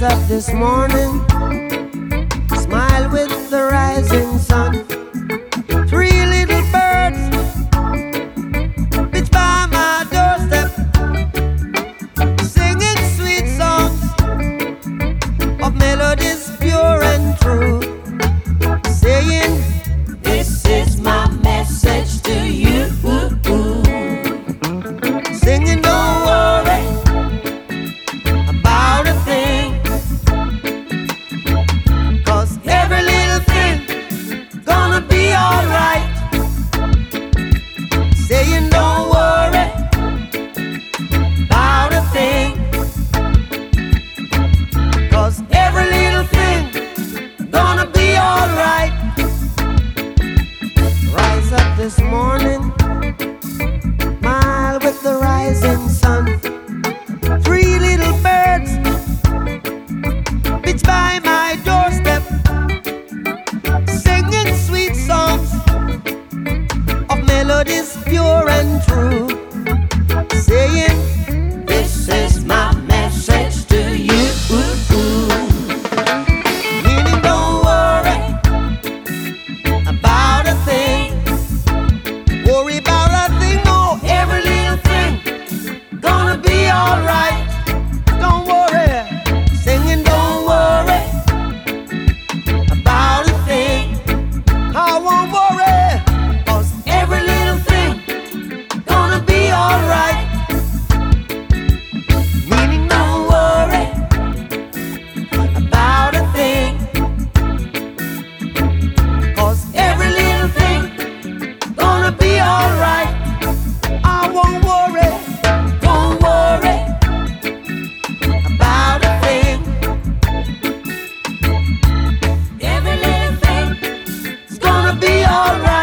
up this morning, smile with the rising sun. Three little birds pitch by my doorstep, singing sweet songs of melodies pure and true, saying, "This is my message to you." Singing, "Don't worry about a thing, 'cause every little thing gonna be alright." Saying, "Don't worry about a thing, 'cause every little thing gonna be alright." Rise up this morning, smile with the rising sun. Three little birds pitch by my doorstep, singing sweet songs of melodies pure and true, saying, "This is my message to you." Meaning, don't worry about a thing, worry about a thing, no, every little thing gonna be alright. Don't worry, singing, "Don't worry about a thing." I won't worry, 'cause every little thing gonna be alright. Meaning, don't worry about a thing, 'cause every little thing gonna be alright. I won't worry, don't worry about a thing. Every little thing is gonna be alright.